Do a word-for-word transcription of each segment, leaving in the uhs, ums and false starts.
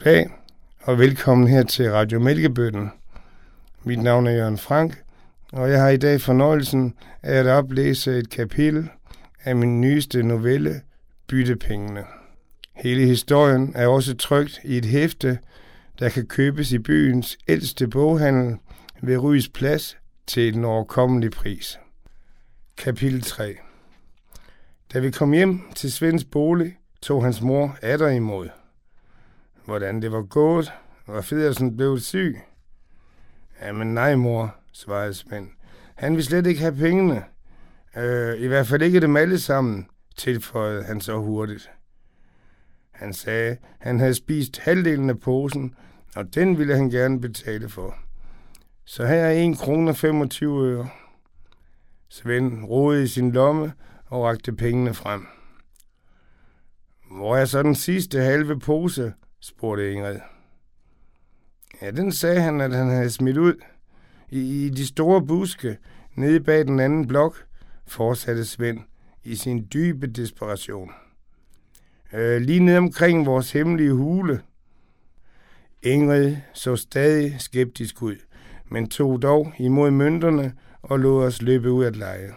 Goddag, og velkommen her til Radio Mælkebøtten. Mit navn er Jørgen Frank, og jeg har i dag fornøjelsen af at oplæse et kapitel af min nyeste novelle, Byttepengene. Hele historien er også trykt i et hæfte, der kan købes i byens ældste boghandel ved Rys Plads til en overkommelig pris. Kapitel tre. Da vi kom hjem til Svends bolig, tog hans mor atter imod. Hvordan det var gået, var Feddersen blevet syg. Jamen nej, mor, svarede Svend. Han ville slet ikke have pengene. Øh, I hvert fald ikke dem alle sammen, tilføjede han så hurtigt. Han sagde, han havde spist halvdelen af posen, og den ville han gerne betale for. Så her er en krone og femogtyve øre. Svend rodede i sin lomme og rakte pengene frem. Hvor er så den sidste halve pose, spurgte Ingrid. Ja, den sagde han, at han havde smidt ud. I, i de store buske, nede bag den anden blok, fortsatte Svend i sin dybe desperation. Øh, lige ned omkring vores hemmelige hule. Ingrid så stadig skeptisk ud, men tog dog imod mønterne og lod os løbe ud at lege.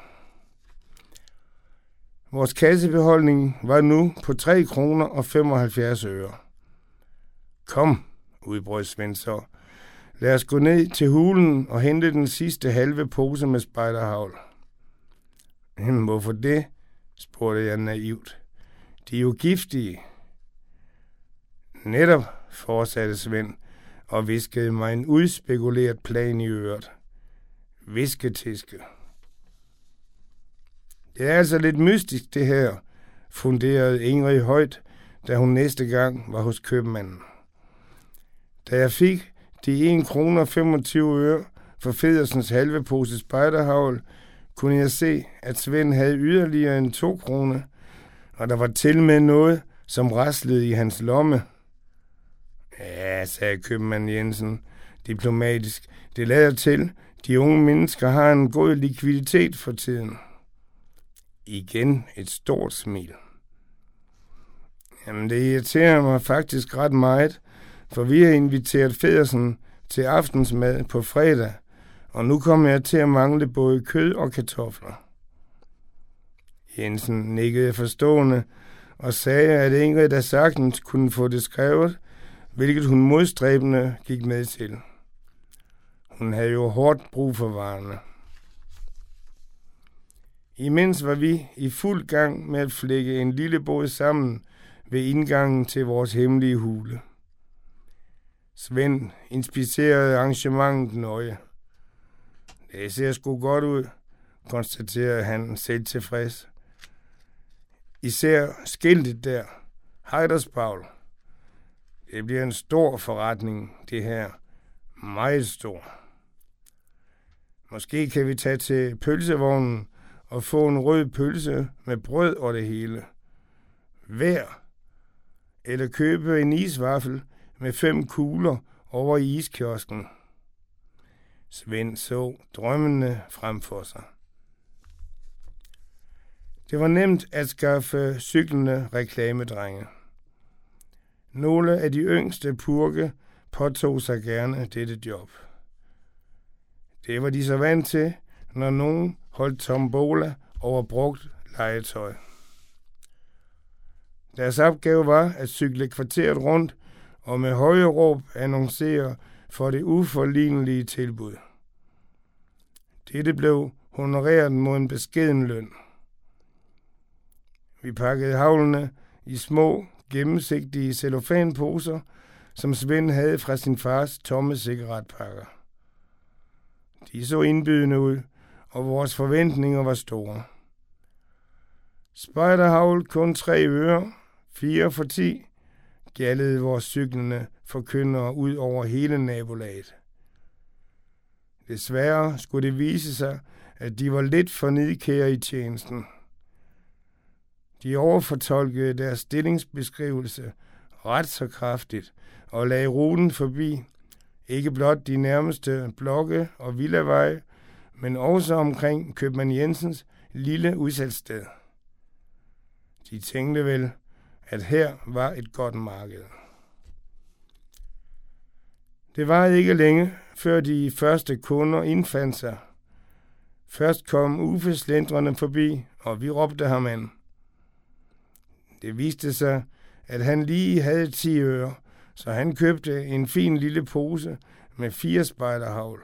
Vores kassebeholdning var nu på tre kroner og femoghalvfjerds øre. Kom, udbrød Svend så. Lad os gå ned til hulen og hente den sidste halve pose med spejderhavl. Hvorfor det? Spurgte jeg naivt. De er jo giftige. Netop, fortsatte Svend og viskede mig en udspekuleret plan i øret. Visketiske. Det er altså lidt mystisk det her, funderede Ingrid højt, da hun næste gang var hos købmanden. Da jeg fik de en krone og femogtyve øre for Feddersens halve pose spejderhavl, kunne jeg se, at Svend havde yderligere en to kroner, og der var til med noget, som raslede i hans lomme. Ja, sagde købmand Jensen diplomatisk, det lader til, de unge mennesker har en god likviditet for tiden. Igen et stort smil. Jamen, det irriterer mig faktisk ret meget, for vi har inviteret Feddersen til aftensmad på fredag, og nu kommer jeg til at mangle både kød og kartofler. Jensen nikkede forstående og sagde, at Ingrid da sagtens kunne få det skrevet, hvilket hun modstræbende gik med til. Hun havde jo hårdt brug for varerne. Imens var vi i fuld gang med at flække en lille båd sammen ved indgangen til vores hemmelige hule. Svend inspicerede arrangementet nøje. Det ser sgu godt ud, konstaterede han selv tilfreds. Især skiltet der, Heiderspaul. Det bliver en stor forretning, det her. Meget stor. Måske kan vi tage til pølsevognen og få en rød pølse med brød og det hele. Hver. Eller købe en isvaffel med fem kugler over i iskiosken. Svend så drømmene frem for sig. Det var nemt at skaffe cyklende reklamedrenge. Nogle af de yngste purke påtog sig gerne dette job. Det var de så vant til, når nogen holdt tombola over brugt legetøj. Deres opgave var at cykle kvarteret rundt og med høje råb annoncere for det uforlignelige tilbud. Dette blev honoreret mod en beskeden løn. Vi pakkede havlene i små, gennemsigtige cellofanposer, som Svend havde fra sin fars tomme cigaretpakker. De så indbydende ud, og vores forventninger var store. Spejderhavl kun tre øre, fire for ti, gjaldede vores cyklende forkyndere ud over hele nabolaget. Desværre skulle det vise sig, at de var lidt for nidkære i tjenesten. De overfortolkede deres stillingsbeskrivelse ret så kraftigt og lagde ruten forbi, ikke blot de nærmeste blokke og villavej, men også omkring købmand Jensens lille udsalgssted. De tænkte vel, at her var et godt marked. Det var ikke længe, før de første kunder indfandt sig. Først kom Uffe slendrende forbi, og vi råbte ham an. Det viste sig, at han lige havde ti øre, så han købte en fin lille pose med fire spejderhavl.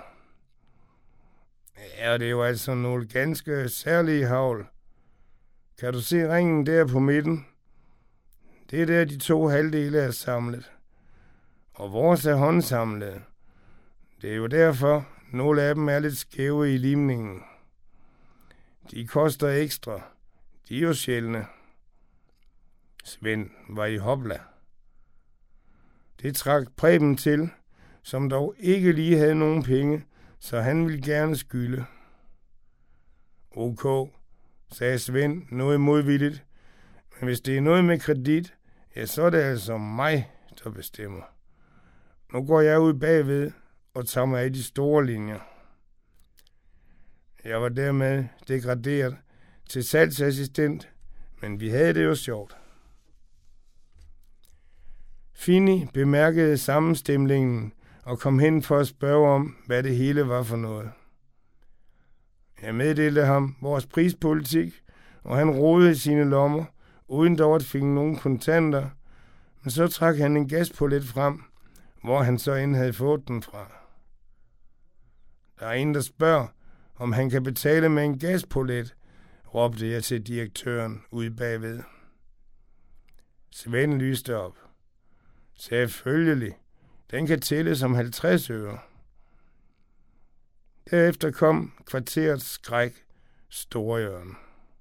Ja, det er jo altså nogle ganske særlige havl. Kan du se ringen der på midten? Det er der, de to halvdele er samlet. Og vores er håndsamlet. Det er jo derfor, nogle af dem er lidt skæve i limningen. De koster ekstra. De er jo sjældne. Svend var i hopla. Det trak Preben til, som dog ikke lige havde nogen penge, så han ville gerne skylde. Ok, sagde Svend noget modvilligt, men hvis det er noget med kredit, ja, så er det altså mig, der bestemmer. Nu går jeg ud bagved og tager mig af de store linjer. Jeg var dermed degraderet til salgsassistent, men vi havde det jo sjovt. Fini bemærkede sammenstemningen og kom hen for at spørge om, hvad det hele var for noget. Jeg meddelte ham vores prispolitik, og han rodede i sine lommer, uden dog at finde nogen kontanter, men så trak han en gaspolet frem, hvor han så end havde fået den fra. Der er en, der spørger, om han kan betale med en gaspolet, råbte jeg til direktøren ude bagved. Svend lyste op. Selvfølgelig. Den kan tælle som halvtreds øre. Derefter kom kvarterets skræk, Storjørn.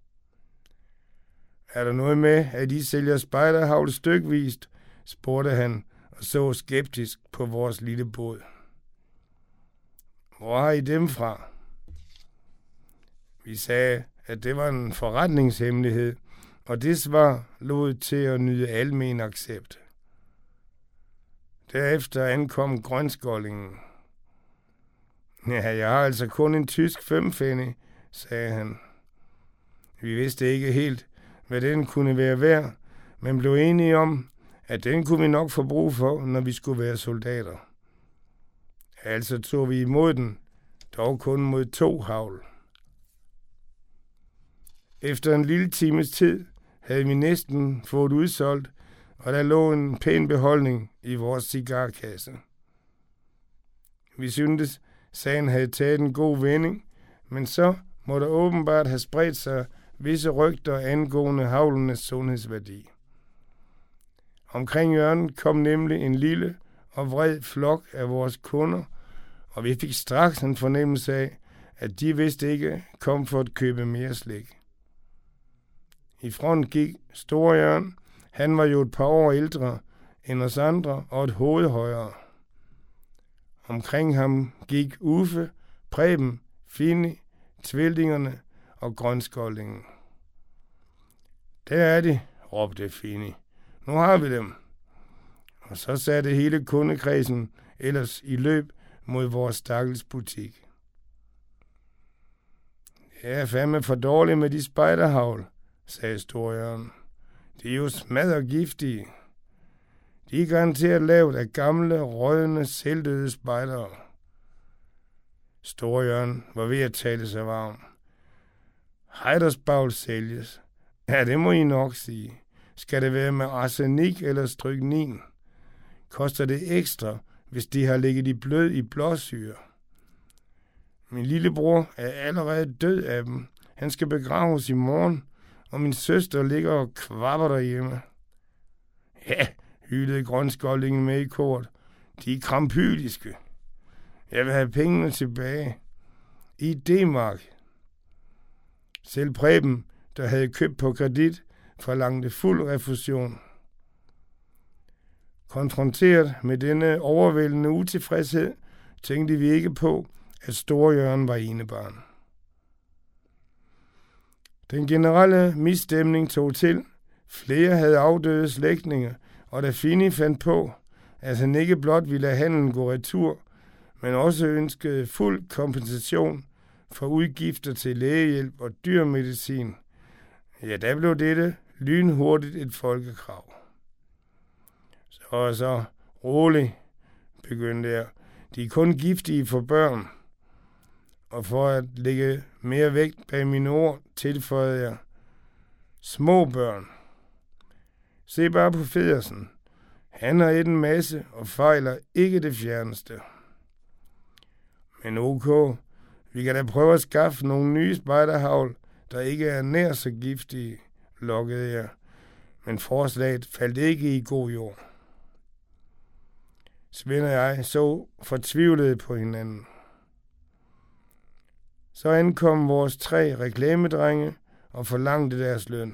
Er der noget med, at I sælger spejderhavl stykvist? Spurgte han og så skeptisk på vores lille båd. Hvor har I dem fra? Vi sagde, at det var en forretningshemmelighed, og det svar lod til at nyde almen accept. Derefter ankom grønskoldingen. Ja, jeg har altså kun en tysk femfænnig, sagde han. Vi vidste ikke helt, hvad den kunne være værd, men blev enige om, at den kunne vi nok få brug for, når vi skulle være soldater. Altså tog vi imod den, dog kun mod to havl. Efter en lille times tid havde vi næsten fået udsolgt, og der lå en pæn beholdning i vores cigarkasse. Vi syntes, sagen havde taget en god vending, men så må der åbenbart have spredt sig visse rygter angående havlenes sundhedsværdi. Omkring hjørnet kom nemlig en lille og vred flok af vores kunder, og vi fik straks en fornemmelse af, at de vist ikke kom for at købe mere slik. I front gik Storjørn. Han var jo et par år ældre end os andre og et hoved højere. Omkring ham gik Uffe, Preben, Fini, tvillingerne og grønskoldingen. Der er de, råbte Fini. Nu har vi dem. Og så satte hele kundekredsen ellers i løb mod vores stakkels butik. Jeg er fandme for dårlig med de spejderhavl, sagde Storjørn. De er jo smaddergiftige. De er garanteret lavet af gamle, rådne, selvdøde spejdere. Storjørn var ved at tale sig varm. Heidersbaul sælges. Ja, det må I nok sige. Skal det være med arsenik eller stryknin? Koster det ekstra, hvis de har ligget i blød i blåsyre? Min lillebror er allerede død af dem. Han skal begraves i morgen, og min søster ligger og kvapper derhjemme. Ja, hylede grønskoldingen med i kort. De er krampyliske. Jeg vil have pengene tilbage. I D-mark. Selv Preben, der havde købt på kredit, forlangte fuld refusion. Konfronteret med denne overvældende utilfredshed, tænkte vi ikke på, at Storjørn var enebarn. Den generelle misstemning tog til. Flere havde afdøde slægtninge, og da Fini fandt på, at han ikke blot ville lade handlen gå retur, men også ønskede fuld kompensation for udgifter til lægehjælp og dyrmedicin, ja, der blev dette lynhurtigt et folkekrav. Så så rolig, begyndte jeg, De er kun giftige for børn. Og for at lægge mere vægt bag mine ord, tilføjede jeg små børn. Se bare på Feddersen. Han har et en masse og fejler ikke det fjerneste. Men ok, vi kan da prøve at skaffe nogle nye spejderhavl, der ikke er nær så giftige, lokkede jeg. Men forslaget faldt ikke i god jord. Svend og jeg så fortvivlede på hinanden. Så ankom vores tre reklamedrenge og forlangte deres løn.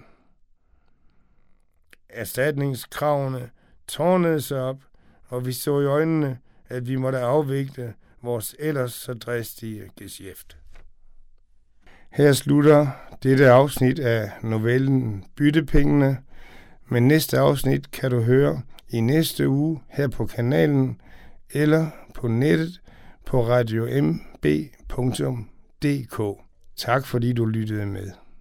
Erstatningskravene tårnede sig op, og vi så i øjnene, at vi måtte afvikle vores ellers så dristige geschæft. Her slutter dette afsnit af novellen Byttepengene, men næste afsnit kan du høre i næste uge her på kanalen eller på nettet på radio m b punktum d k. Tak fordi du lyttede med.